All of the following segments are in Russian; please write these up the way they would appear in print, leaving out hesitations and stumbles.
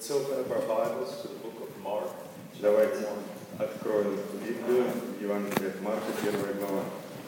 Let's open up our Bibles to the book of Mark. Давайте откроем Библию, Евангелие от Марка, 1 глава.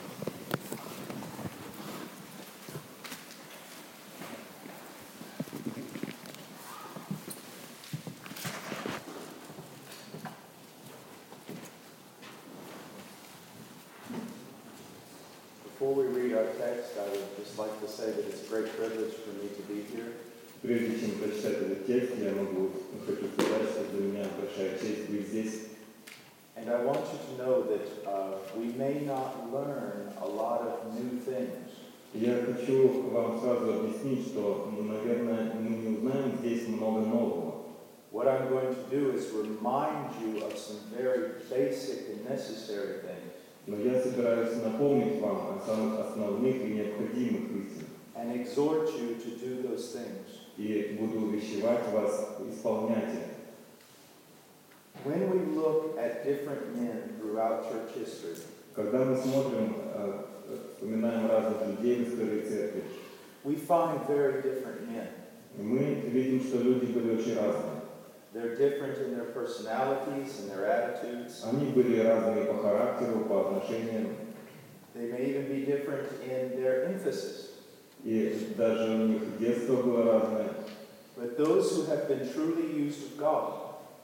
Before we read our text, I would just like to say that it's a great privilege for me to be here. Прежде чем прочитать этот текст, я хочу сказать, что для меня большая честь быть здесь. And I want you to know that we may not learn a lot of new things. Я хочу вам сразу объяснить, что, наверное, мы не узнаем здесь много нового. What I'm going to do is remind you of some very basic and necessary things. Но я собираюсь напомнить вам о самых основных и необходимых истинах. And exhort you to do those things. И буду увещевать вас исполнять их. When we look at different men throughout church history, Когда мы смотрим, вспоминаем разных людей в истории церкви, we find very different men. мы видим, что люди были очень разные. They're different in their personalities and their attitudes. Они были разные по характеру, по отношениям. They may even be different in their emphasis. И даже у них детство было разное. But those who have been truly used of God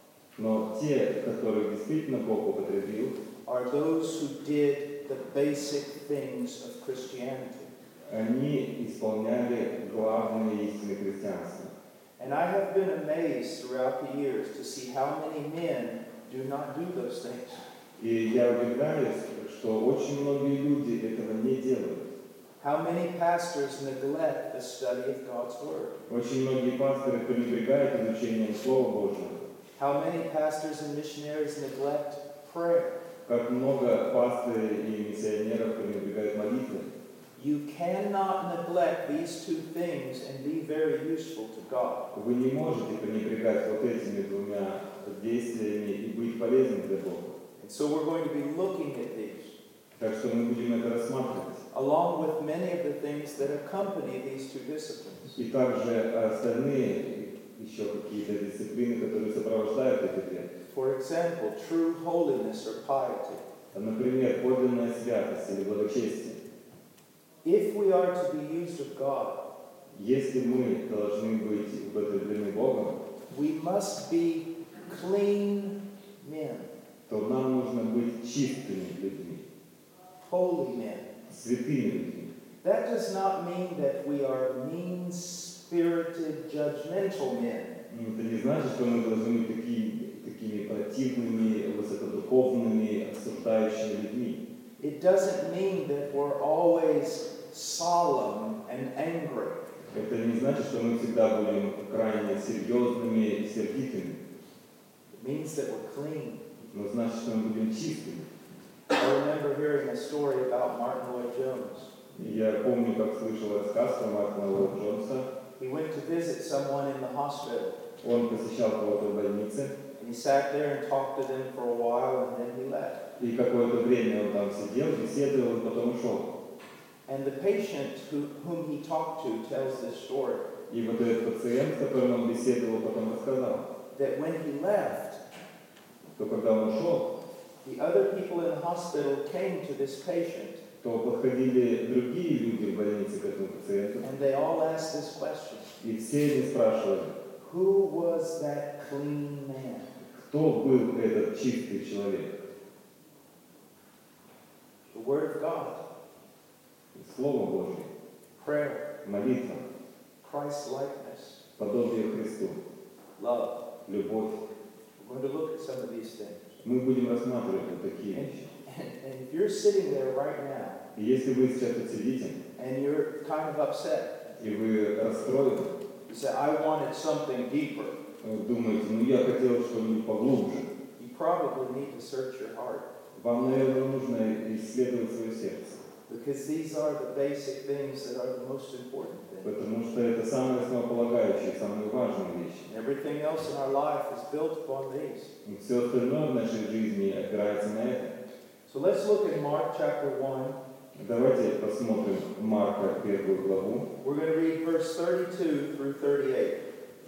Но те, которых действительно Бог употребил, are those who did the basic things of Christianity. они исполняли главные истины христианства. And I have been amazed throughout the years to see how many men do not do those things. И я удивляюсь, что очень многие люди этого не делают. How many pastors neglect the study of God's Word? Очень многие пасторы пренебрегают изучением Слова Божьего. How many pastors and missionaries neglect prayer? Как много пасторов и миссионеров пренебрегают молитвой. You cannot neglect these two things and be very useful to God. Вы не можете пренебрегать вот этими двумя действиями и быть полезным для Бога. And so we're going to be looking at these, Так что мы будем это рассматривать. along with many of the things that accompany these two disciplines. И также остальные еще какие-то дисциплины, которые сопровождают эти две. For example, true holiness or piety. Например, подлинная святость или благочестие. If we are to be used of God, Если мы должны быть употреблены Богом, we must be clean men, то нам нужно быть чистыми людьми, holy men. святыми людьми. That does not mean that we are mean-spirited, judgmental men. Это не значит, что мы должны быть такими противными, высокодуховными, осуждающими людьми. It doesn't mean that we're always solemn and angry. Это не значит, что мы всегда будем крайне серьезными и сердитыми. It means that we're clean. Но значит, что мы будем чистыми. I remember hearing a story about Martin Lloyd-Jones. Я помню, как слышал рассказ про Мартина Ллойда-Джонса. He went to visit someone in the hospital. Он посещал кого-то в больнице, And he sat there and talked to them for a while, and then he left. и какое-то время он там сидел, беседовал, и потом ушел. And the patient whom he talked to tells this story, И вот этот пациент, с которым он беседовал, потом рассказал, that when he left, что когда он ушел, the other people in the hospital came to this patient, то подходили другие люди в больнице к этому пациенту, and they all asked this question: и все они спрашивали, who was that clean man? кто был этот чистый человек. The Word of God, Слово Божье, prayer, молитва, Christ-likeness, подобие Христу, love. любовь. We're going to look at some of these things. Мы будем рассматривать вот такие вещи. And if you're sitting there right now, И если вы сейчас тут сидите, and you're kind of upset, и вы расстроены, you say, I wanted something deeper, думаете, я хотел что-нибудь поглубже, you probably need to search your heart. вам, наверное, нужно исследовать свое сердце. Because these are the basic things that are the most important things. Потому что это самые основополагающие, самые важные вещи. Everything else in our life is built upon these. И все остальное в нашей жизни опирается на это. So let's look at Mark chapter 1. Давайте посмотрим Марка 1 главу. We're going to read verse 32 through 38.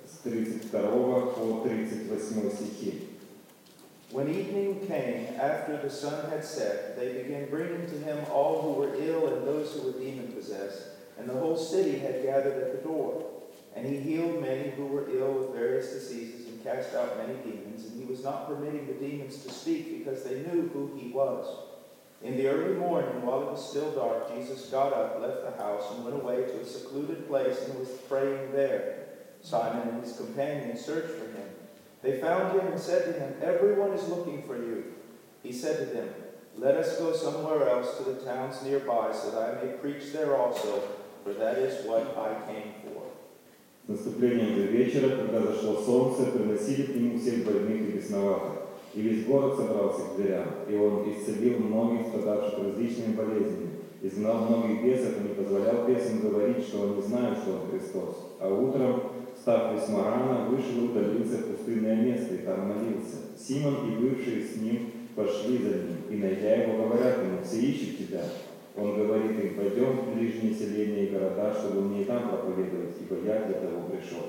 с 32 по 38 стихи. When evening came, after the sun had set, they began bringing to him all who were ill and those who were demon-possessed, and the whole city had gathered at the door. And he healed many who were ill with various diseases and cast out many demons, and he was not permitting the demons to speak because they knew who he was. In the early morning, while it was still dark, Jesus got up, left the house, and went away to a secluded place and was praying there. Simon and his companions searched for him. They found him and said to him, "Everyone is looking for you." He said to them, "Let us go somewhere else to the towns nearby, so that I may preach there also, for that is what I came for." С наступлением же вечера, когда зашло солнце, приносили к нему всех больных и бесноватых. И весь город собрался к дверям, и он исцелил многих, страдавших различными болезнями, изгнал многих бесов и не позволял бесам говорить, что он не знает, что он Христос. А утром, встав весьма рано, вышел и удалился в пустынное место, и там молился. Симон и бывшие с ним пошли за ним, и, найдя его, говорят ему: «Все ищут тебя». Он говорит им: «Пойдем в ближние селения и города, чтобы мне и там проповедовать, ибо я для того пришел».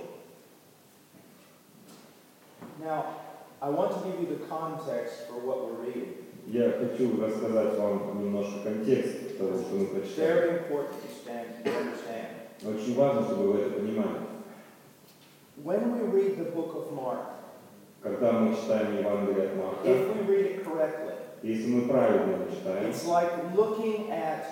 Now, I want to give you the context for what we're reading. Я хочу рассказать вам немножко контекст того, что мы It's прочитали. very important to understand. Очень важно, чтобы вы это понимали. When we read the book of Mark, Когда мы читаем Евангелие от Марка, if we read it correctly, если мы правильно его читаем, it's like looking at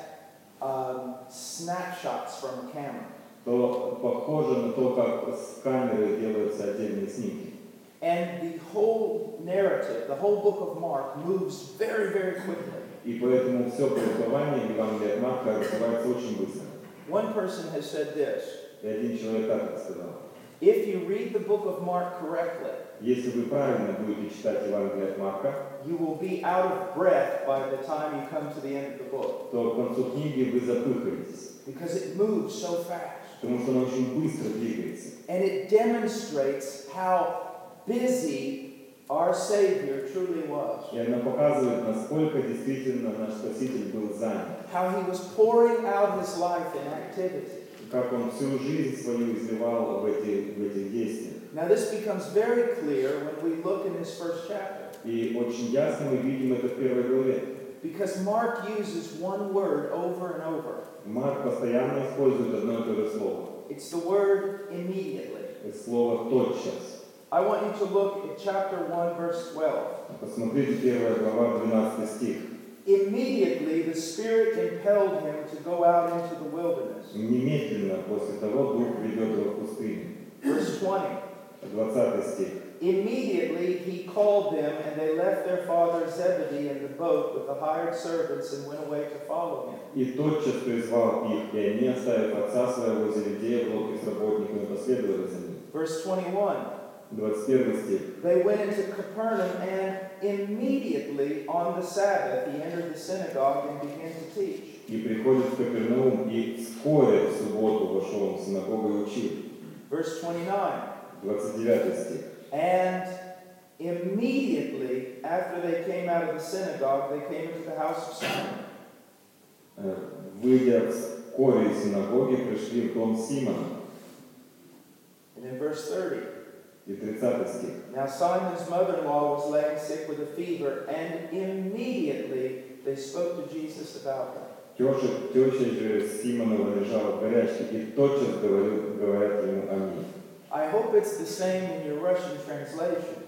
snapshots from a camera. то похоже на то, как с камеры делаются отдельные снимки. And the whole narrative, the whole book of Mark moves very, very quickly. И поэтому все повествование Евангелия от Марка развивается очень быстро. One person has said this: И один человек так это сказал. if you read the book of Mark correctly, Если вы правильно будете читать Евангелие от Марка, you will be out of breath by the time you come to the end of the book, то к концу книги вы запыхаетесь, because it moves so fast. потому что оно очень быстро двигается. And it demonstrates how busy our Savior truly was. И она показывает, насколько действительно наш Спаситель был занят. How he was pouring out his life in activity. Как он всю жизнь свою изливал в этих действиях. Now this becomes very clear when we look in this first chapter. И очень ясно мы видим это в первой главе. Because Mark uses one word over and over. Марк постоянно использует одно и то же слово. It's the word immediately. Это слово «тотчас». I want you to look at chapter 1, verse 12. Посмотрите, 1 глава, 12 стих. Immediately the Spirit impelled him to go out into the wilderness. Немедленно после того Дух ведет его в пустыню. Verse 20. 20 стих. Immediately he called them, and they left their father Zebedee in the boat with the hired servants and went away to follow him. И тотчас призвал их, и они, оставив отца своего Зеведея в лодке с работниками, последовали за ним. Verse 21. 21 стих. They went into Capernaum, and immediately on the Sabbath he entered the synagogue and began to teach. И приходит в Капернаум, и вскоре в субботу вошел он в синагогу и учил. Verse 29. 29 стих. And immediately after they came out of the synagogue, they came into the house of Simon. Выйдя вскоре из синагоги, пришли в дом Симона. And in verse 30. И 30 стих. Now Simon's mother-in-law was laying sick with a fever, and immediately they spoke to Jesus about her. Теща же Симонова лежала в горячке, и тотчас говорят ему о ней. I hope it's the same in your Russian translation.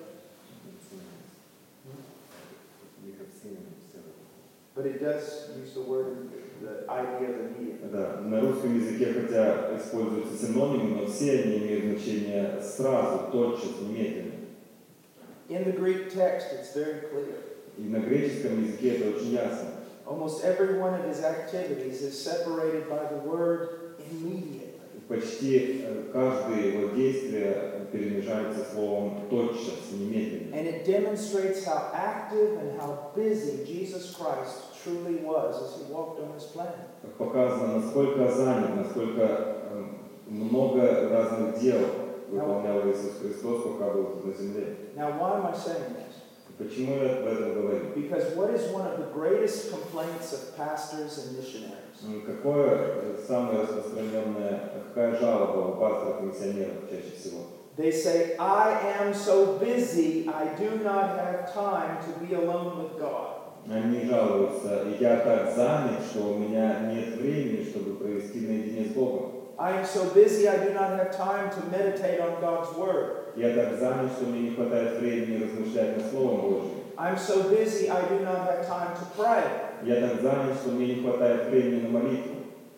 But it does use the word, the idea of immediately. Да, на русском языке, хотя используются синонимы, но все они имеют значение сразу, тотчас, немедленно. In the Greek text, it's very clear. И на греческом языке это очень ясно. Almost every one of his activities is separated by the word immediately. Почти каждое его действие перемежается словом «тотчас», «немедленно». And it demonstrates how active and how busy Jesus Christ truly was as he walked on this planet. Показано, насколько занят, насколько много разных дел выполнял Иисус Христос, пока был тут на земле. Now, why am I saying this? Почему я об этом говорю? Because what is one of the greatest complaints of pastors and missionaries? Какая жалоба у пасторов и миссионеров чаще всего? They say, I am so busy, I do not have time to be alone with God. Они жалуются, я так занят, что у меня нет времени, чтобы провести наедине с Богом. I am so busy, I do not have time to meditate on God's Word. Я так занят, что мне не хватает времени размышлять над Словом Божьим. I'm so busy, I do not have time to pray. Я так занят, что мне не хватает времени на молитву.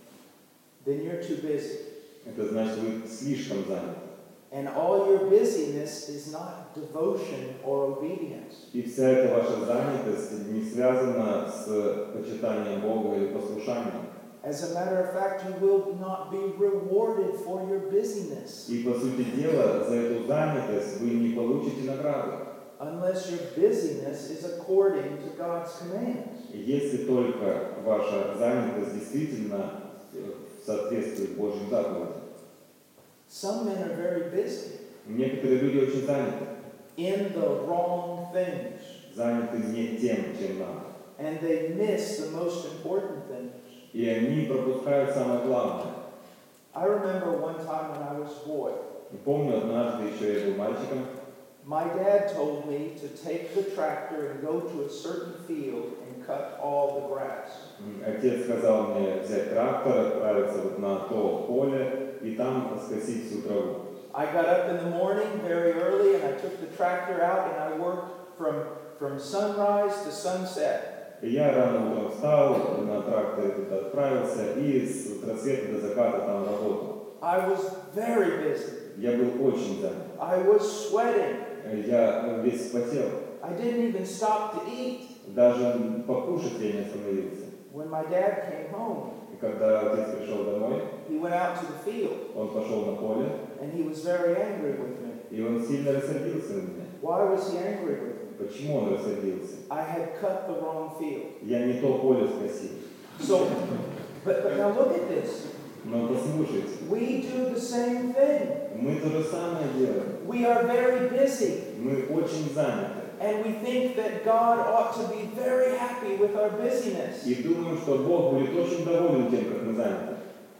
Then you're too busy. Это значит, вы слишком заняты. And all your busyness is not devotion or obedience. И вся эта ваша занятость не связана с почитанием Бога или послушанием. As a matter of fact, you will not be rewarded for your busyness. И по сути дела, за эту занятость вы не получите награду. Unless your busyness is according to God's commands. Если только ваша занятость действительно в соответствии с Божьим заповедям. Some men are very busy Некоторые люди очень заняты. in the wrong things. Заняты не тем, чем надо. And they miss the most important things. И они пропускают самое главное. I remember one time when I was a boy, И помню, однажды еще я был мальчиком. my dad told me to take the tractor and go to a certain field and cut all the grass. Отец сказал мне взять трактор, отправиться вот на то поле и там скосить всю траву. I got up in the morning very early and I took the tractor out and I worked from sunrise to sunset. И я рано утром встал, на тракторе туда отправился и с рассвета до заката там работал. I was very busy. Я был очень занят. I was sweating. Я весь вспотел. I didn't even stop to eat. Даже покушать я не остановился. When my dad came home, И когда отец пришел домой, he went out to the field он пошел на поле, and he was very angry with me. и он сильно рассердился на меня. Why was he angry with me? Почему он рассердился? I had cut the wrong field. Я не то поле скосил. So, but now look at this. Но послушайте, We do the same thing. мы то же самое делаем. We are very busy. Мы очень заняты. And we think that God ought to be very happy with our busyness. И думаем, что Бог будет очень доволен тем, как мы заняты.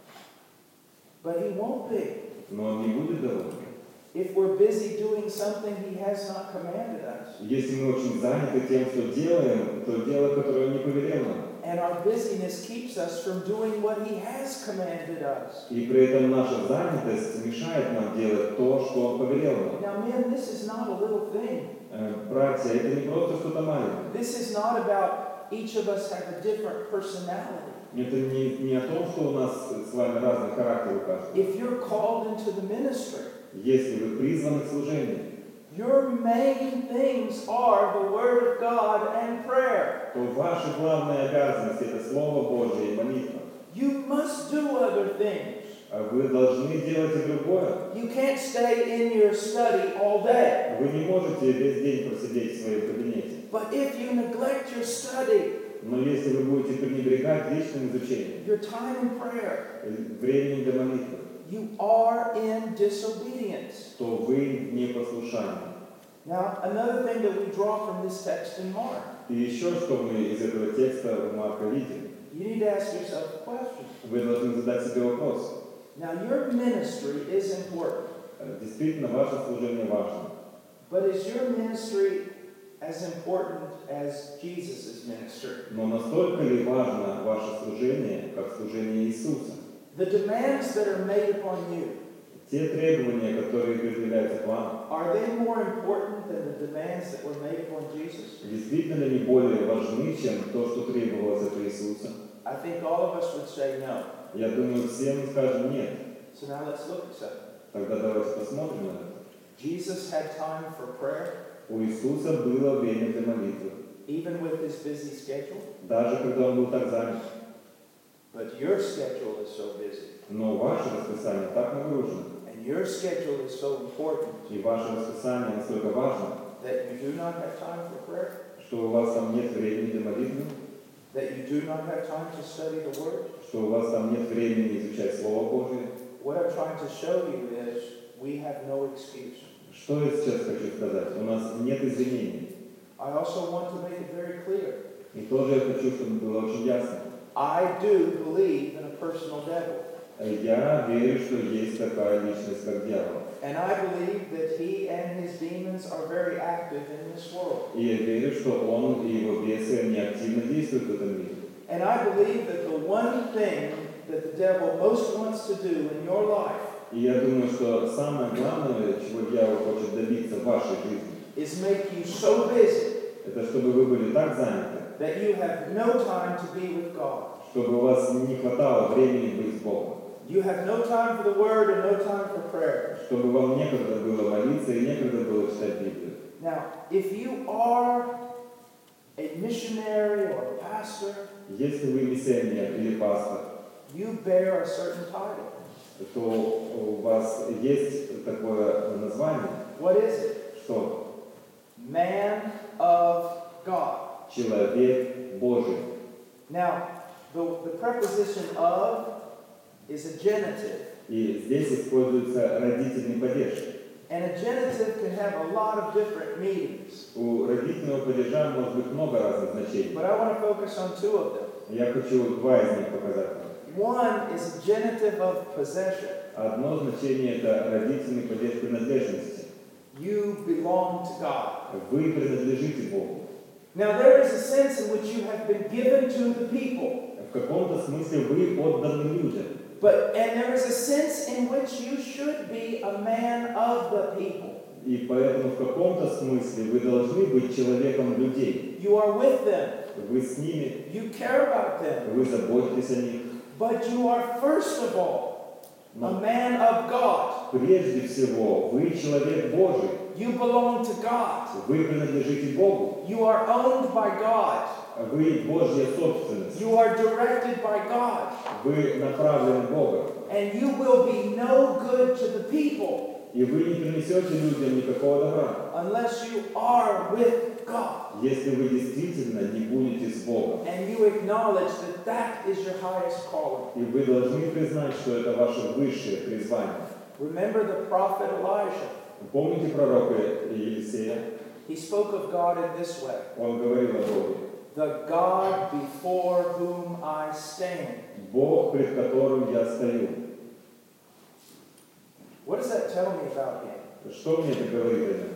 But He won't be. Но Он не будет доволен. If we're busy doing something He has not commanded us. Если мы очень заняты тем, что делаем, то дело, которое Он не повелел нам. And our busyness keeps us from doing what He has commanded us. И при этом наша занятость мешает нам делать то, что Он повелел нам. Now, men, this is not a little thing. Братья, это не просто что-то маленькое. This is not about each of us have a different personality. Это не о том, что у нас с вами разный характер у каждого. If you're called into the ministry, Если вы призваны к служению, your main things are the Word of God and prayer. то ваша главная обязанность – это Слово Божие и молитва. You must do other things. А вы должны делать и другое. You can't stay in your study all day. Вы не можете весь день просидеть в своем кабинете. But if you neglect your study, Но если вы будете пренебрегать личным изучением, your time in prayer, временем для молитвы, you are in disobedience. то вы в непослушании. Now, another thing that we draw from this text in Mark, И еще что мы из этого текста у Марка видим, you need to ask yourself a question. вы должны задать себе вопрос. Now, your ministry is important, Действительно, ваше служение важно. but is your ministry as important as Jesus' ministry? Но настолько ли важно ваше служение, как служение Иисуса? The demands that are made upon you, Те требования, которые предъявляются к вам, are they more important than the demands that were made upon Jesus? действительно ли более важны, чем то, что требовалось от Иисуса? I think all of us would say no. Я думаю, все мы скажем нет. So now let's look at something. Тогда давайте посмотрим на это. Jesus had time for prayer, У Иисуса было время для молитвы, even with his busy schedule. даже когда Он был так занят. But your schedule is so busy, Но ваше расписание так нагружено, and your schedule is so important и ваше расписание настолько важно, that you do not have time for prayer, что у вас там нет времени для молитвы, that you do not have time to study the Word. что у вас там нет времени изучать Слово Божие. What I'm trying to show you is we have no excuse. Что я сейчас хочу сказать? У нас нет извинений. I also want to make it very clear. И тоже я хочу, чтобы было очень ясно. I do believe in a personal devil. Я верю, что есть такая личность, как дьявол. And I believe that he and his demons are very active in this world. И я верю, что он и его бесы, они активно действуют в этом мире. And I believe that the one thing that the devil most wants to do in your life И я думаю, что самое главное, чего дьявол хочет добиться в вашей жизни, is make you so busy это чтобы вы были так заняты, that you have no time to be with God. чтобы у вас не хватало времени быть с Богом. You have no time for the Word and no time for prayer. Чтобы вам некогда было молиться и некогда было читать Библию. Now, if you are a missionary or a pastor, Если вы миссионер или пастор, you bear a certain title. то у вас есть такое название, What is it? что Man of God. человек Божий. Now, the preposition of is a genitive. И здесь используется родительный падеж. And a genitive can have a lot of different meanings. У родительного падежа может быть много разных значений. But I want to focus on two of them. Я хочу два из них показать вам. One is a genitive of possession. Одно значение – это родительный падеж принадлежности. You belong to God. Вы принадлежите Богу. Now there is a sense in which you have been given to the people. В каком-то смысле вы отданы людям. And there is a sense in which you should be a man of the people. И поэтому в каком-то смысле вы должны быть человеком людей. You are with them. Вы с ними, You care about them. вы заботитесь о них. But you are first of all a Но man of God. прежде всего, вы человек Божий. You belong to God. Вы принадлежите Богу. You are owned by God. Вы Божья собственность. You are directed by God. Вы направлены Богом. And you will be no good to the people И вы не принесете людям никакого добра, unless you are with God. если вы действительно не будете с Богом. And you acknowledge that that is your highest calling. И вы должны признать, что это ваше высшее призвание. Remember the prophet Elijah. Помните пророка Елисея? He spoke of God in this way. Он говорил о Боге. The God before whom I stand. Бог, пред которым я стою. What does that tell me about him? Что мне это говорит о нем?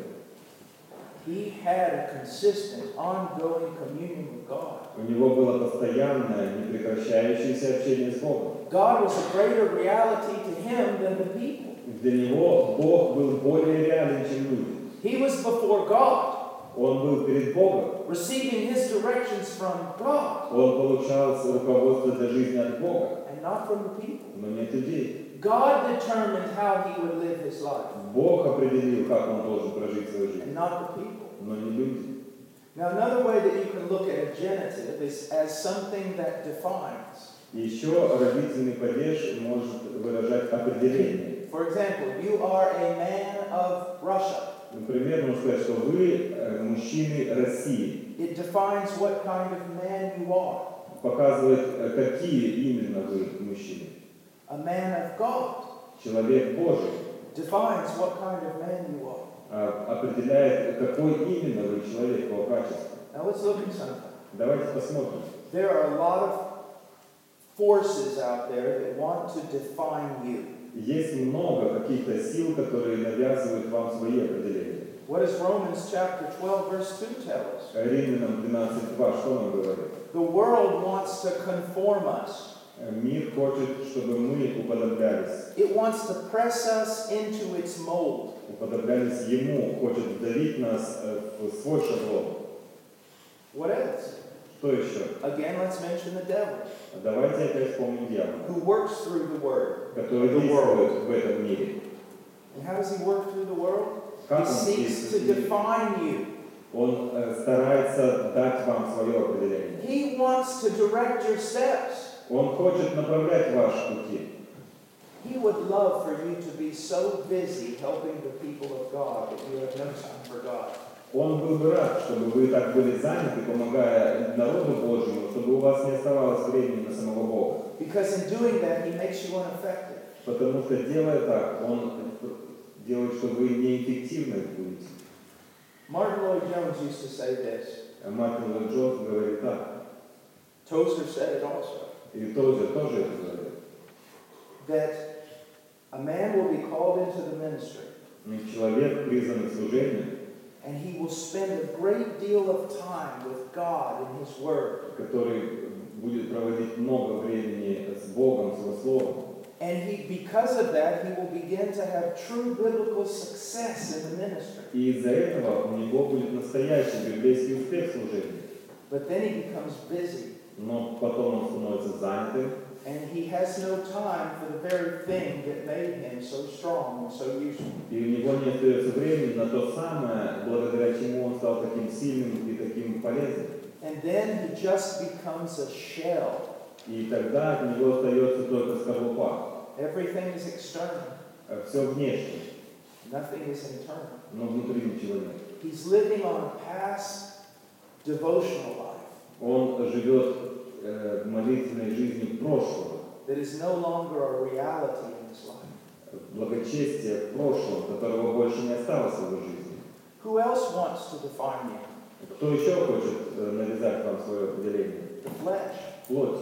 He had a consistent, ongoing communion with God. У него было постоянное, непрекращающееся общение с Богом. God was a greater reality to him than the people. Для него Бог был более реален, чем люди. He was before God, Он был перед Богом. receiving his directions from God Он получал руководство для жизни от Бога, and not from the people. но не от людей. God determined how he would live his life Бог определил, как он должен прожить свою and жизнь, not the people. но не люди. Now, another way that you can look at a genitive is as something that defines. Еще родительный падеж может выражать определение. For example, you are a man of Russia. Например, можно сказать, что вы мужчины России. It defines what kind of man you are. Показывает, какие именно вы мужчины. A man of God Человек Божий defines what kind of man you are. Определяет, какой именно вы человек по качеству. Now let's look at something. Давайте посмотрим. There are a lot of forces out there that want to define you. Есть много каких-то сил, которые навязывают вам свои определения. What does Romans chapter 12 verse 2 tell us? Римлянам 12:2 что нам говорит? The world wants to conform us. Мир хочет, чтобы мы уподоблялись. It wants to press us into its mold. Уподоблялись Ему, хочет вдавить нас в свой шаблон. What else? Что еще? Again, let's mention the devil, Давайте опять вспомним дьявола, who works through the word. который The действует в этом мире. And how does he work through the world? Как He он seeks действует to в мире? define you. Он старается дать вам свое определение. He wants to direct your steps. Он хочет направлять ваши пути. He would love for you to be so busy helping the people of God that you have no time for God. Он был бы рад, чтобы вы так были заняты, помогая народу Божьему, чтобы у вас не оставалось времени на самого Бога. Because in doing that, he makes you ineffective. Потому что, делая так, он делает, что вы неэффективны будете. Martin Lloyd-Jones used to say this. Мартин Ллойд-Джонс говорит так. Tozer said it also. И тоже это говорит. that a man will be called into the ministry, Человек, призванный к служению, and he will spend a great deal of time with God in His Word. который будет проводить много времени с Богом, с Его Словом. And because of that, he will begin to have true biblical success in the ministry. И из-за этого у него будет настоящий библейский успех в служении. But then he becomes busy, Но потом он становится занятым, and he has no time for the very thing that made him so strong and so useful. и у него не остается времени на то самое, благодаря чему он стал таким сильным и таким полезным. And then he just becomes a shell. И тогда от него остается только скорлупа. Everything is external. Все внешне, Nothing is internal. но внутри ничего нет. He's living on a past devotional life Он живет молитвенной жизнью прошлого, that is no longer a reality in his life. благочестия прошлого, которого больше не осталось в его жизни. Who else wants to define you? Кто еще хочет навязать вам свое определение? The flesh. Плоть.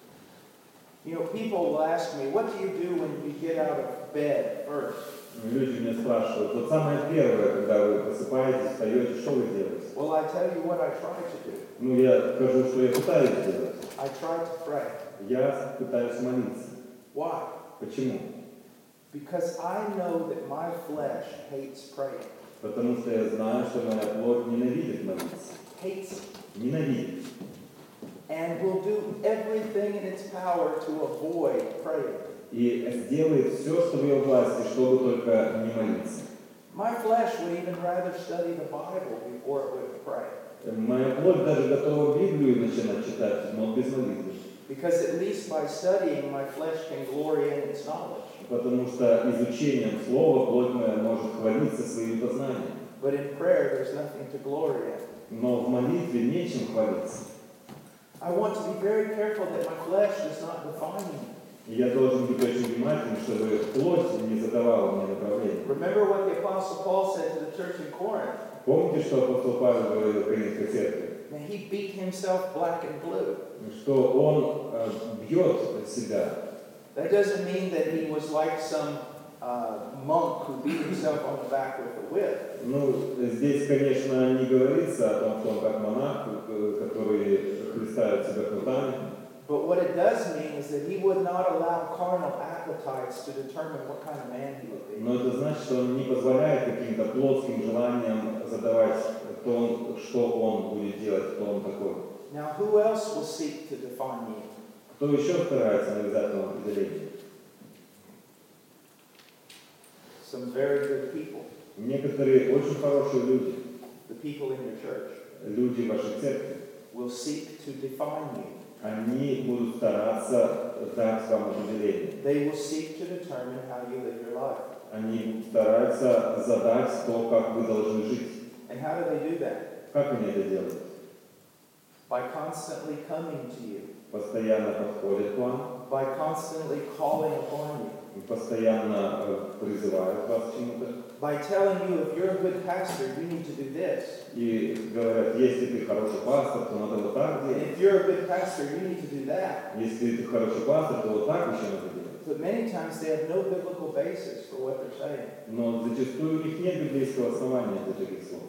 You know, people will ask me, what do you do when you get out of bed first? Люди меня спрашивают, вот самое первое, когда вы просыпаетесь, встаете, что вы делаете? Well, I tell you what I try to do. Ну, я скажу, что я пытаюсь делать. I try to pray. Я пытаюсь молиться. Why? Почему? Because I know that my flesh hates praying. Потому что я знаю, что моя плоть ненавидит молиться. Hates it. Ненавидит. And will do everything in its power to avoid praying. И сделает все, что в ее власти, чтобы только не молиться. My flesh would even rather study the Bible before it would pray. Моя плоть даже готова Библию начинать читать, но без молитвы. Because at least by studying, my flesh can glory in its knowledge. Потому что изучением слова плоть моя может хвалиться своим познанием. But in prayer, there's nothing to glory in. Но в молитве нечем хвалиться. I want to be very careful that my flesh does not define me. И я должен быть очень внимательным, чтобы плоть не задавала мне направление. Remember what the Apostle Paul said to the church in Corinth? Помните, что апостол Павел говорил о Коринфской церкви? That he beat himself black and blue. Что он бьет себя. That doesn't mean that he was like some monk who beat himself on the back with a whip. Ну, здесь, конечно, не говорится о том, что он как монах, который хлестает себя кнутами. But what it does mean is that he would not allow carnal appetites to determine what kind of man he would be. Но это значит, что он не позволяет каким-то плотским желаниям задавать то, что он будет делать, кто он такой. Now, who else will seek to define you? Кто еще старается навязать вам определение? Some very good people. Некоторые очень хорошие люди, The people in your church люди вашей церкви, will seek to define you. они будут стараться дать вам определение. They will seek to determine how you live your life. Они стараются задать то, как вы должны жить. And how do they do that? Как они это делают? By constantly coming to you. Постоянно подходят к вам, By constantly calling upon you. постоянно призывают вас к чему-то. By telling you, if you're a good pastor, you need to do this. И говорят, если ты хороший пастор, то надо вот так And делать. if you're a good pastor, you need to do that. Если ты хороший пастор, то вот так еще надо делать. But many times they have no biblical basis for what they're saying. Но зачастую у них нет библейского основания для таких слов.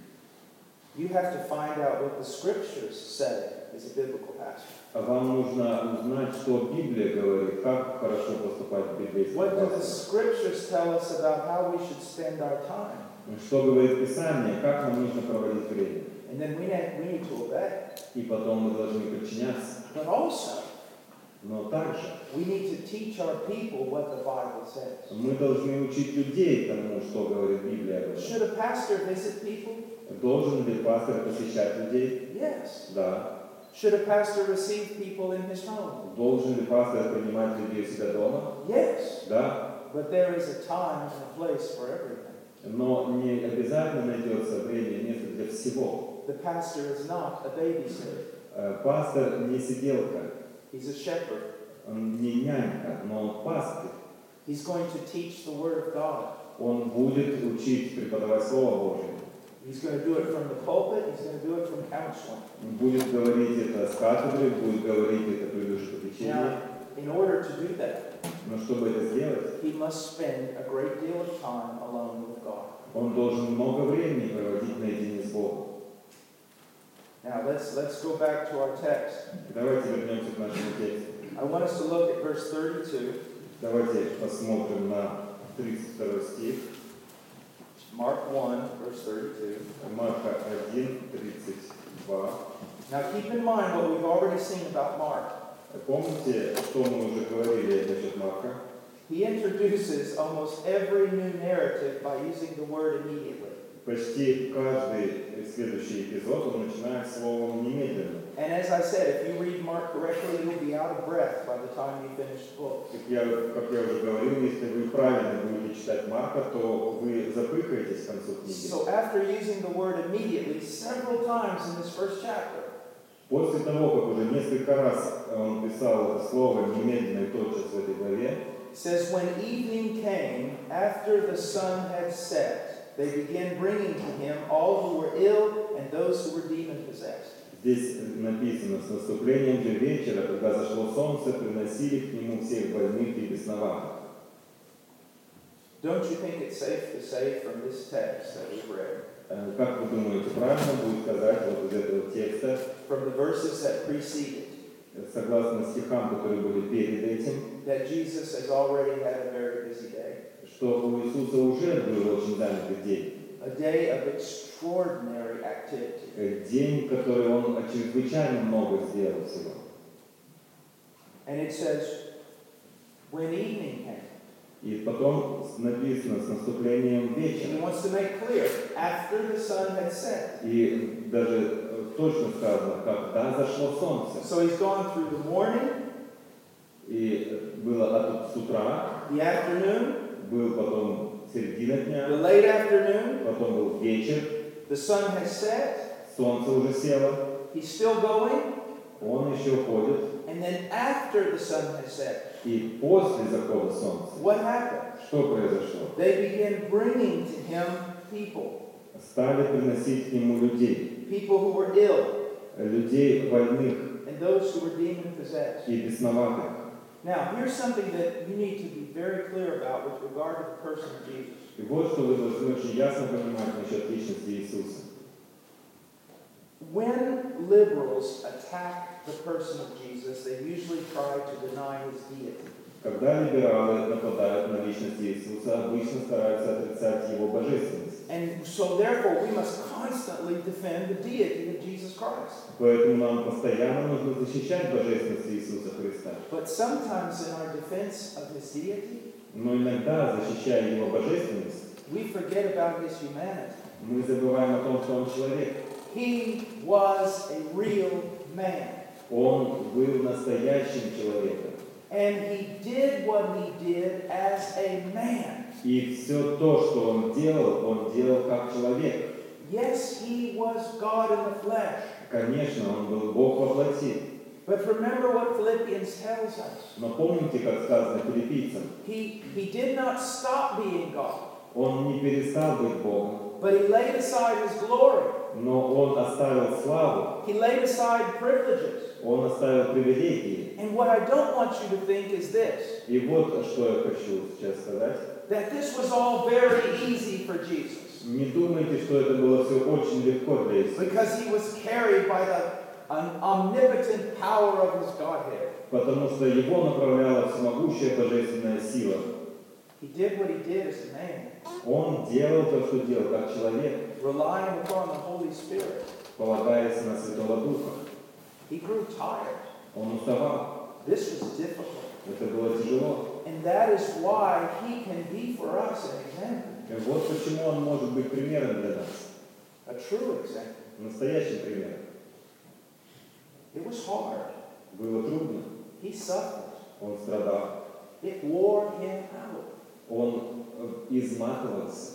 You have to find out what the scriptures say as a biblical pastor. А вам нужно узнать, что Библия говорит, как хорошо поступать в библейском What do the пасторстве. scriptures tell us about how we should spend our time? Что говорит Писание, как нам нужно проводить время. And then we need to obey. И потом мы должны подчиняться. But also, Но также we need to teach our people what the Bible says. мы должны учить людей тому, что говорит Библия об этом. Should a pastor visit people? Должен ли пастор посещать людей? Yes. Да. Should a pastor receive people in his home? Должен ли пастор принимать людей у себя дома? Yes. Да. But there is a time and a place for everything. Но не обязательно найдется время и место для всего. The pastor is not a babysitter. Пастор не сиделка, He's a shepherd. он не нянька, но он пастырь. He's going to teach the Word of God. Он будет учить, преподавать Слово Божие. He's going to do it from the pulpit. He's going to do it from counseling. Он будет говорить это с кафедры, будет говорить это при душепопечении. Now, in order to do that, Но чтобы must spend a great deal of time alone with God. Он должен много времени проводить наедине с Богом. Now let's go back to our text. Давайте вернемся к нашему тексту. I want us to look at verse 32. Давайте посмотрим на 32 стих. Mark 1, verse 32. Марка 1, 32. Now keep in mind what we've already seen about Mark. Помните, что мы уже говорили насчет Марка? He introduces almost every new narrative by using the word immediately. Почти каждый следующий эпизод он начинает словом «немедленно». And as I said, if you read Mark correctly, you'll be out of breath by the time you finish the book. Как я уже говорил, если вы правильно будете читать Марка, то вы запыхаетесь к концу книги. So after using the word immediately several times in this first chapter, После того, как уже несколько раз он писал это слово «немедленно» и тотчас в этой главе, says, when evening came, after the sun had set, they began bringing to him all who were ill and those who were demon-possessed. здесь написано: «С наступлением же вечера, когда зашло солнце, приносили к нему всех больных и бесноватых». Don't you think it's safe to say from this text that we've read, Как вы думаете, правильно будет сказать вот из этого текста, from the verses that preceded, согласно стихам, которые были перед этим, that Jesus has already had a very busy day? что у Иисуса уже был очень занятый день. A day of extraordinary activity. День, который он чрезвычайно много сделал всего. And it says, when evening came, И потом написано с наступлением and he вечера. wants to make clear, after the sun had set. И даже точно сказано, когда зашло солнце. So he's gone through the morning, И было с утра, the afternoon, был потом середина the дня, late afternoon, потом был вечер, the sun has set, солнце уже село, he's still going, он еще ходит. and then after the sun has set, И после захода солнца, what happened? что произошло? They began bringing to him people, Стали приносить к нему людей, people who were ill, людей больных and those who were demon-possessed. и бесноватых. Now, here's something that you need to be very clear about with regard to the person of Jesus. И вот что вы должны очень ясно понимать насчет личности Иисуса. When liberals attack the person of Jesus, they usually try to deny his deity. Когда либералы нападают на личность Иисуса, обычно стараются отрицать его божественность. And so therefore we must constantly defend the deity of Jesus Christ. Поэтому нам постоянно нужно защищать божественность Иисуса Христа. But sometimes in our defense of his deity, Но иногда, защищая его божественность, we forget about his humanity. мы забываем о том, что он человек. He was a real man. Он был настоящим человеком. And he did what he did as a man. И все то, что он делал как человек. Yes, he was God in the flesh. Конечно, он был Бог во плоти. But remember what Philippians tells us. Но помните, как сказано филиппийцам, He did not stop being God, он не перестал быть Богом, but he laid aside his glory. но он оставил славу, He laid aside privileges. он оставил привилегии. And what I don't want you to think is this, И вот что я хочу сейчас сказать. that this was all very easy for Jesus, Не думайте, что это было все очень легко для Иисуса, because he was carried by the omnipotent power of his Godhead. потому что его направляла всемогущая божественная сила. He did what he did as a man, Он делал то, что делал, как человек, relying upon the Holy Spirit. полагаясь на Святого Духа. He grew tired. Он уставал. This was difficult. Это было тяжело. And that is why he can be for us an example, И вот почему он может быть примером для нас. a true example. Настоящим примером. It was hard. Было трудно. He suffered. Он страдал. It wore him out. Он изматывался.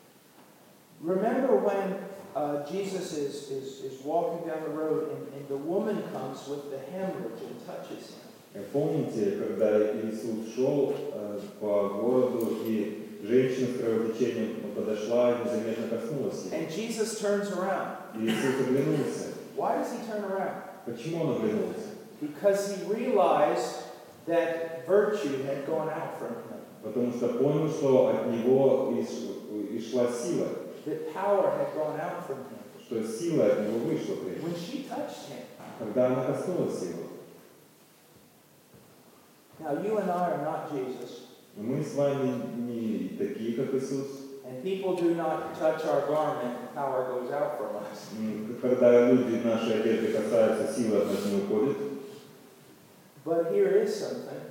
Remember when Jesus is walking down the road and the woman comes with the hemorrhage and touches him. Помните, когда Иисус шел по городу, и женщина с кровотечением подошла и незаметно коснулась его. And Jesus turns around. И Иисус оглянулся. Why does he turn around? Почему он оглянулся? Because he realized that virtue had gone out from him, потому что понял, что от него шла сила, that power had gone out from him. что сила от него вышла прежде. When she touched him, Когда она коснулась его. now you and I are not Jesus, Мы с вами не такие, как Иисус. and people do not touch our garment, and power goes out from us. Когда люди нашей одежды касаются, сила от нас не уходит. But here is something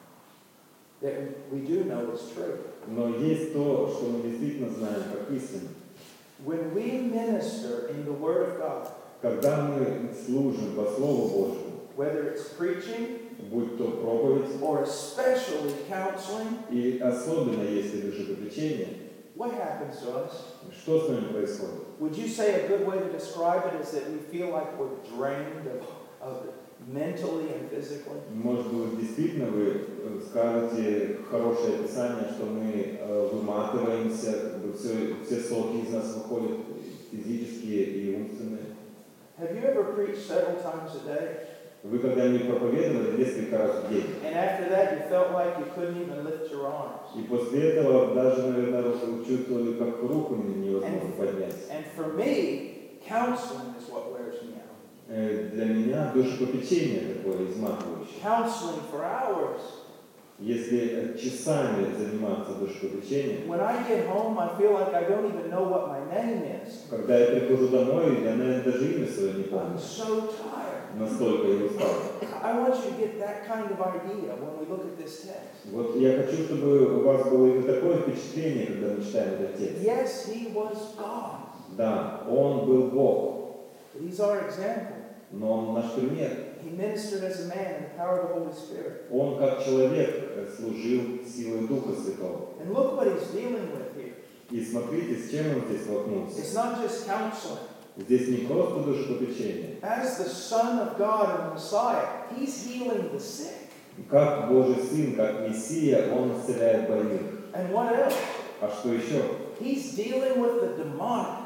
that we do know is true. Но есть то, что мы действительно знаем как истину. When we minister in the Word of God, Когда мы служим по Слову Божьему, whether it's preaching будь то проповедь, or especially counseling, и особенно если душепопечение, what happens to us? что с нами происходит? Would you say a good way to describe it is that we feel like we're drained of mentally and physically? Может быть, действительно вы скажете хорошее описание, что мы выматываемся, все соки из нас выходят, физические и умственные. Have you ever preached several times a day? Вы когда-нибудь проповедовали несколько раз в день? And after that you felt like you couldn't even lift your arms. И после этого даже, наверное, вы чувствовали, как руку невозможно поднять. And for me, counseling is what wears me out. Для меня душепопечение такое изматывающее. Counseling for hours. Если часами заниматься душепопечением, When I get home, I feel like I don't even know what my name is. когда я прихожу домой, я, наверное, даже имя свое не помню. I'm so tired. Настолько я устал. I want you to get that kind of idea when we look at this text. Вот я хочу, чтобы у вас было именно такое впечатление, когда мы читаем этот текст. Yes, he was God. Да, Он был Бог, But he's our example. но Он наш пример. He ministered as a man in the power of the Holy Spirit. Он как человек служил силой Духа Святого. And look what he's dealing with here. И смотрите, с чем он здесь столкнулся. It's not just counseling. Здесь не просто душепопечение. As the Son of God and the Messiah, he's healing the sick. Как Божий Сын, как Мессия, Он исцеляет больных. And what else? А что еще? He's dealing with the demonic.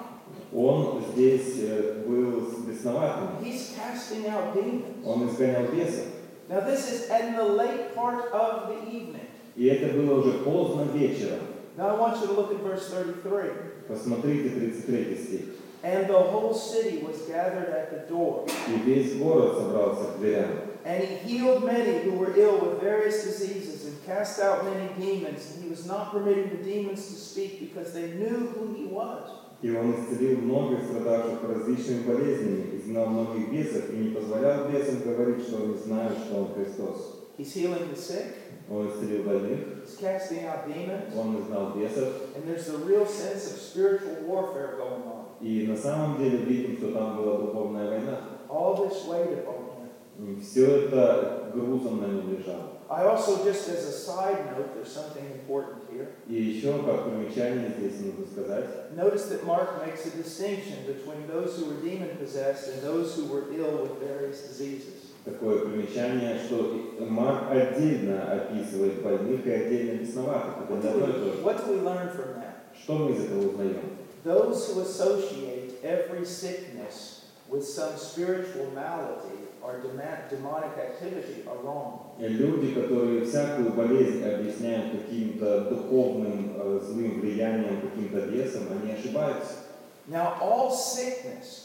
Он здесь был с бесноватыми. He's casting out demons. Он изгонял бесов. Now this is in the late part of the evening. И это было уже поздно вечером. Now I want you to look at verse 33. Посмотрите 33 стих. And the whole city was gathered at the door. И весь город собрался к дверям. And he healed many who were ill with various diseases and cast out many demons. And he was not permitting the demons to speak because they knew who he was. И он исцелил многих страдавших различными болезнями, изгнал многих бесов и не позволял бесам говорить, что они знают, что он Христос. He's healing the sick. Он исцелил больных, He's casting out demons. он изгнал бесов. And there's a real sense of spiritual warfare going on. И на самом деле видим, что там была духовная война. All this weight upon him. И все это грузом на нем лежало. I also, just as a side note, there's something important here. И еще, как примечание здесь нужно сказать, Notice that Mark makes a distinction between those who were demon-possessed and those who were ill with various diseases. такое примечание, что Марк отдельно описывает больных и отдельно бесноватых. Это не одно и то же. What do we learn from that? Что мы из этого узнаем? Those who associate every sickness with some spiritual malady or demonic activity are wrong. Люди, которые всякую болезнь объясняют каким-то духовным злым влиянием, каким-то бесом, они ошибаются. Now, all sickness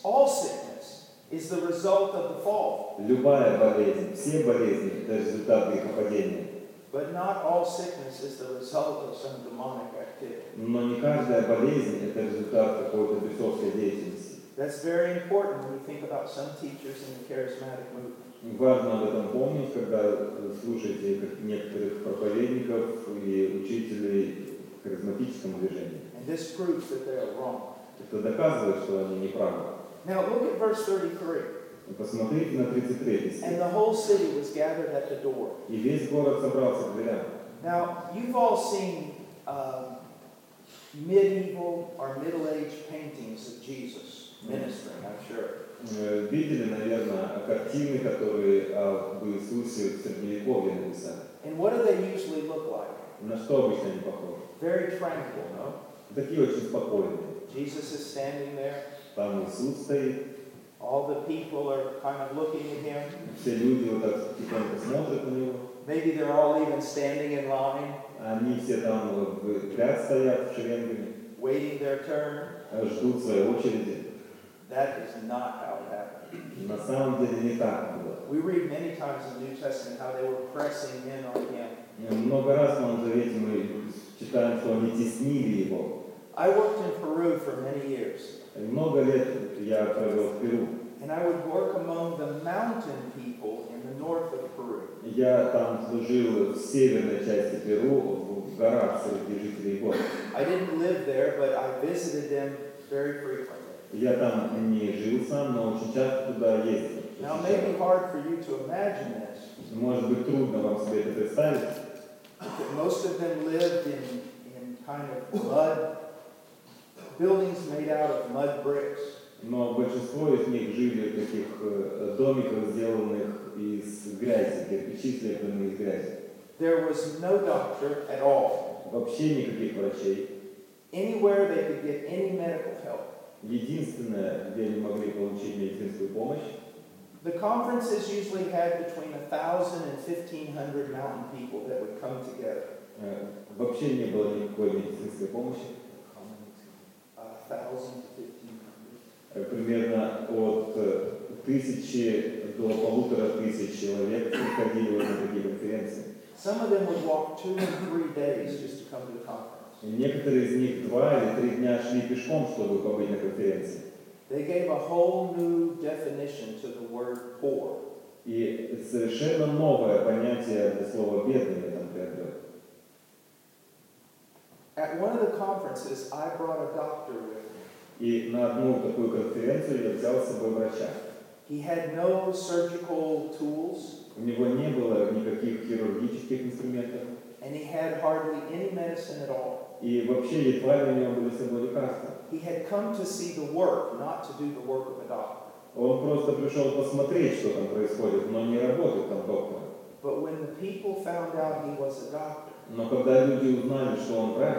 is the result of the fall. Любая болезнь, все болезни – это результат грехопадения. But not all sickness is the result of some demonic activity. Но не каждая болезнь – это результат какой-то бесовской деятельности. That's very important when you think about some teachers in the charismatic movement. Важно об этом помнить, когда слушаете некоторых проповедников и учителей в харизматическом движении. And this proves that they are wrong. Это доказывает, что они неправы. Now look at verse 33. Посмотрите на 33 стих. And the whole city was gathered at the door. И весь город собрался к дверям. Now, you've all seen medieval or middle-age paintings of Jesus ministering, I'm sure. Видели, наверное, картины, которые об Иисусе в Средневековье написали. And what do they usually look like? На что обычно они похожи? Very tranquil, no? Такие очень спокойные. Jesus is standing there. Там Иисус стоит, All the people are kind of looking at him. все люди вот так тихонько смотрят на него. Maybe they're all even standing in line, Они все там в ряд стоят шеренгами, waiting their turn. ждут своей очереди. That is not how it happened. На самом деле не так было. We read many times in the New Testament how they were pressing in on him. Много раз в Новом Завете мы читаем, что они теснили его. I worked in Peru for many years, Много лет я провел в Перу. and I would work among the mountain people in the north of Peru. Я там служил в северной части Перу, в горах среди жителей гор. I didn't live there, but I visited them very frequently. Я там не жил сам, но очень часто туда ездил. Now, it may be hard for you to imagine this. Может быть, трудно вам себе это представить. Most of them lived in kind of mud, buildings made out of mud bricks. Но большинство из них жили в таких домиках, сделанных из грязи, кирпичи, слепленные из грязи. There was no doctor at all. Вообще никаких врачей. Anywhere they could get any medical help. Единственное, где они могли получить медицинскую помощь, the conferences usually had between 1,000 and 1,500 mountain people that would come together. Вообще не было никакой медицинской помощи. 1,000 to 1,500. Примерно от 1000 до 1500 человек приходили на такие конференции. Some of them would walk 2 and 3 days just to come to the conference. Некоторые из них 2 или 3 дня шли пешком, чтобы побыть на конференции. They gave a whole new definition to the word poor. И совершенно новое понятие для слова «бедный» там приобрел. At one of the conferences, I brought a doctor with me. И на одну такую конференцию я взял с собой врача. He had no surgical tools. У него не было никаких хирургических инструментов. And he had hardly any medicine at all. И вообще едва ли у него были с собой лекарства. He had come to see the work, not to do the work of a doctor. Он просто пришел посмотреть, что там происходит, но не работает там доктором. But when the people found out he was a doctor, Но когда люди узнали, что он врач,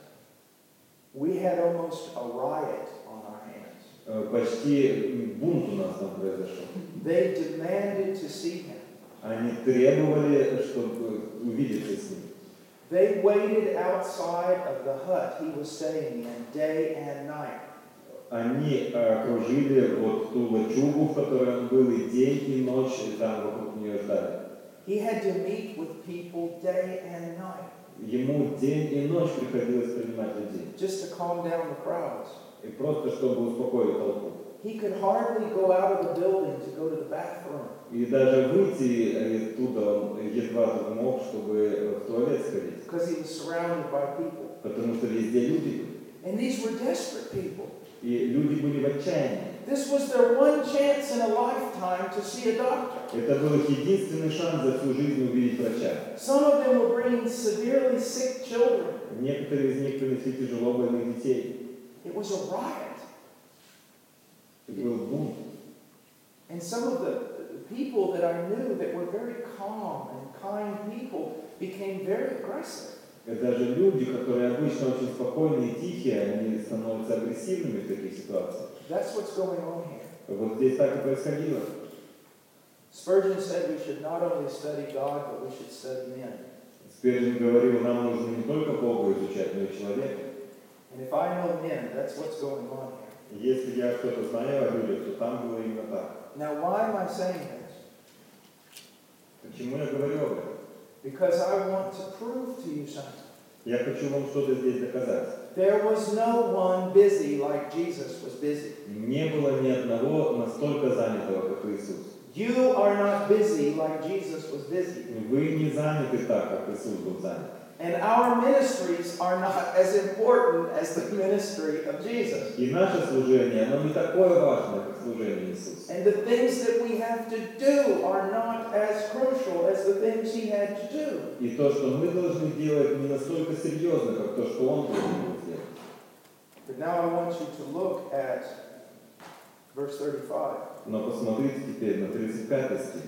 we had almost a riot on our hands. Почти бунт у нас там произошел. They demanded to see him. Они требовали, чтобы увидеться с ним. They waited outside of the hut he was staying in day and night. Они окружили вот ту лачугу, в которой он был, и день, и ночь, и там вокруг нее ждали. He had to meet with people day and night. Ему день и ночь приходилось принимать людей. Just to calm down the crowds. И просто, чтобы успокоить толпу. He could hardly go out of the building to go to the bathroom. И даже выйти оттуда он едва мог, чтобы в туалет сходить. Because he was surrounded by people. Потому что везде люди были. And these were desperate people. И люди были в отчаянии. This was their one chance in a lifetime to see a doctor. Это был их единственный шанс за всю жизнь увидеть врача. Some of them were bringing severely sick children. Некоторые из них принесли тяжело больных детей. It was a riot. Это был бунт. And some of the people that I knew that were very calm and kind people became very aggressive. И даже люди, которые обычно очень спокойные и тихие, они становятся агрессивными в таких ситуациях. That's what's going on here. Вот здесь так и происходило. Spurgeon said we should not only study God, but we should study men. Спержин говорил, нам нужно не только Бога изучать, но и человека. And if I know men, that's what's going on here. Если я что-то знаю о людях, то там было именно так. Now, why am I saying this? Почему я говорю об этом? Because I want to prove to you something. Я хочу вам что-то здесь доказать. There was no one busy like Jesus was busy. Не было ни одного настолько занятого, как Иисус. You are not busy like Jesus was busy. Вы не заняты так, как Иисус был занят. And our ministries are not as important as the ministry of Jesus. И наше служение, оно не такое важное, как служение Иисуса. And the things that we have to do are not as crucial as the things he had to do. И то, что мы должны делать, не настолько серьезно, как то, что Он должен был сделать. But now I want you to look at verse 35. Но посмотрите теперь на 35 стих.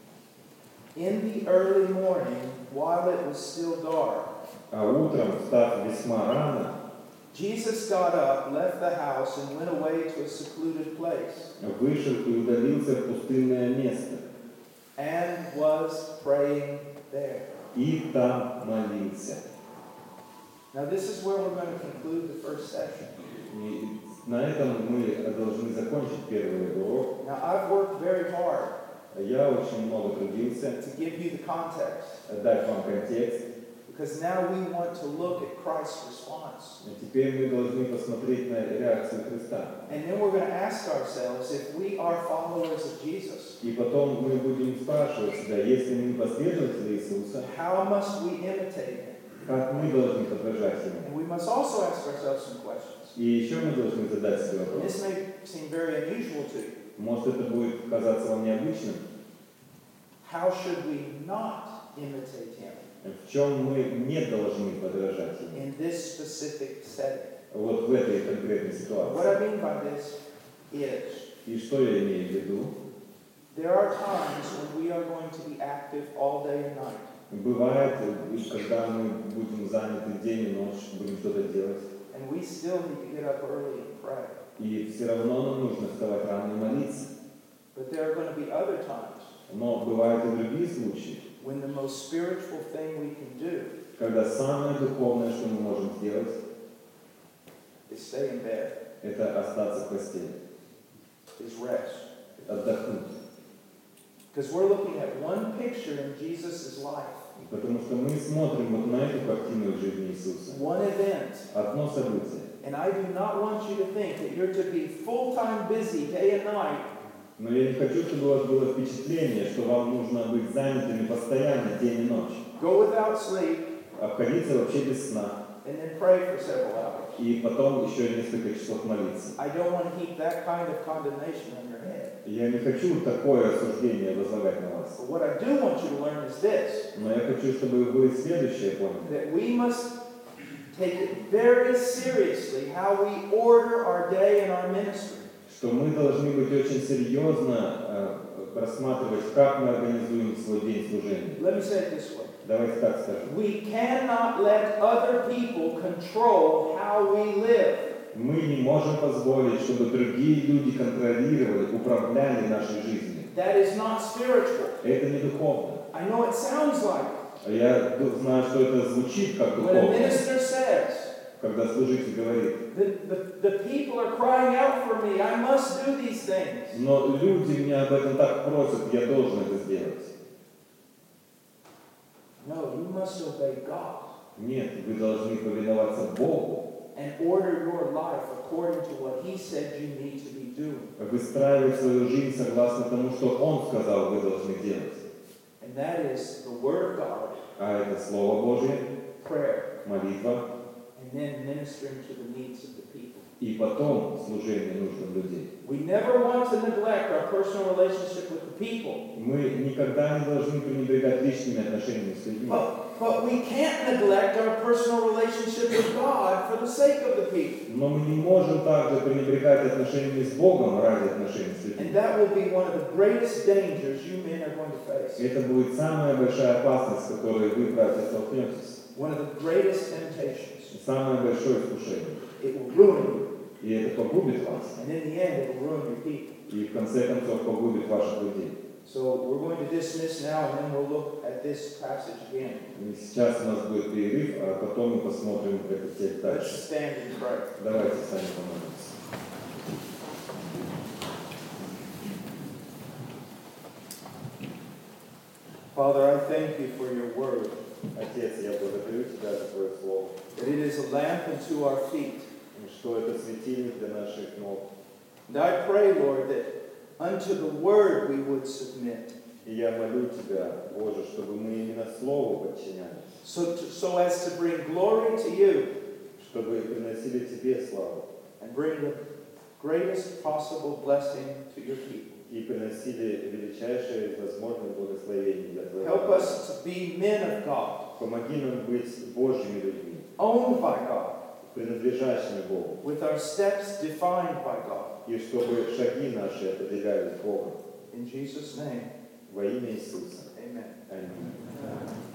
In the early morning, while it was still dark, А утром, встав весьма рано, Jesus got up, left the house, and went away to a secluded place, вышел и удалился в пустынное место, and was praying there. и там молился. Now this is where we're going to conclude the first session. И на этом мы должны закончить первый урок. Now I've worked very hard Я очень много трудился to give you the context, дать вам контекст. because now we want to look at Christ's response. Теперь мы должны посмотреть на реакцию Христа. And then we're going to ask ourselves if we are followers of Jesus, И потом мы будем спрашивать себя, если мы последователи Иисуса, how must we imitate Him? как мы должны подражать Ему? And we must also ask ourselves some questions. И еще мы должны задать себе And вопрос. this may seem very unusual to you. Может, это будет казаться вам необычным? How should we not imitate Him В чем мы не должны подражать Ему? in this specific setting? Вот в этой конкретной What ситуации. I mean by this is, И что я имею в виду? there are times when we are going to be active all day and night. Бывает, когда мы будем заняты день и ночь, будем что-то делать, And we still need to get up early and pray. и все равно нам нужно вставать рано и молиться. But there are going to be other times Но бывают и другие случаи, when the most spiritual thing we can do когда самое духовное, что мы можем сделать, is stay in bed, это остаться в постели, is rest. отдохнуть. Because we're looking at one picture in Jesus' life, Потому что мы смотрим вот на эту картину в жизни Иисуса. one event. Одно событие. And I do not want you to think that you're to be full-time busy day and night. Но я не хочу, чтобы у вас было впечатление, что вам нужно быть занятыми постоянно, день и ночь. Go without sleep Обходиться вообще без сна. and then pray for several hours. И потом еще несколько часов молиться. I don't want to heap that kind of condemnation on your head. Я не хочу такое осуждение возлагать на вас. But what I do want you to learn is this, Но я хочу, чтобы вы следующее поняли. that we must take it very seriously how we order our day and our ministry. Что мы должны быть очень серьезно рассматривать, как мы организуем свой день служения. Let me say it this way. Давайте так скажем. We cannot let other people control how we live. Мы не можем позволить, чтобы другие люди контролировали, управляли нашей жизнью. That is not spiritual. Это не духовно. I know it sounds like it. Я знаю, что это звучит как When a духовно, minister says, когда служитель говорит. the people are crying out for me, I must do these things. Но люди меня об этом так просят, я должен это сделать. No, you must obey God Нет, вы должны повиноваться Богу, and order your life according to what He said you need to be doing. выстраивать свою жизнь согласно тому, что Он сказал, вы должны делать. And that is the Word of God, А это Слово Божье, prayer, молитва, and then ministering to the needs of the people. и потом служение нужным людей. We never want to neglect our personal relationship with the people, Мы никогда не должны пренебрегать личными отношениями с людьми. but we can't neglect our personal relationship with God for the sake of the people. Но мы не можем также пренебрегать отношениями с Богом ради отношений с людьми. And that will be one of the greatest dangers you men are going to face. Это будет самая большая опасность, с которой вы, братья, столкнетесь. One of the greatest temptations. Самое большое искушение. It will ruin you. И это погубит вас. And in the end, it will ruin your people. И в конце концов погубит ваших людей. So we're going to dismiss now, and then we'll look at this passage again. И сейчас у нас будет перерыв, а потом мы посмотрим этот текст Let's дальше. stand and pray. Давайте сами помолимся. Father, I thank you for your word, Отец, я благодарю Тебя за Твое Слово, that it is a lamp unto our feet. что это светильник для наших ног. And I pray, Lord, that unto the word we would submit, И я молю Тебя, Боже, чтобы мы именно Слову подчинялись, so as to bring glory to you чтобы приносили Тебе славу and bring the greatest possible blessing to your people. и приносили величайшее из возможных благословений для Твоего Help народа. us to be men of God, Помоги нам быть Божьими людьми, owned by God, принадлежащими Богу, with our steps defined by God. и чтобы шаги наши определялись Богом. In Jesus' name, Во имя Иисуса. amen. Аминь.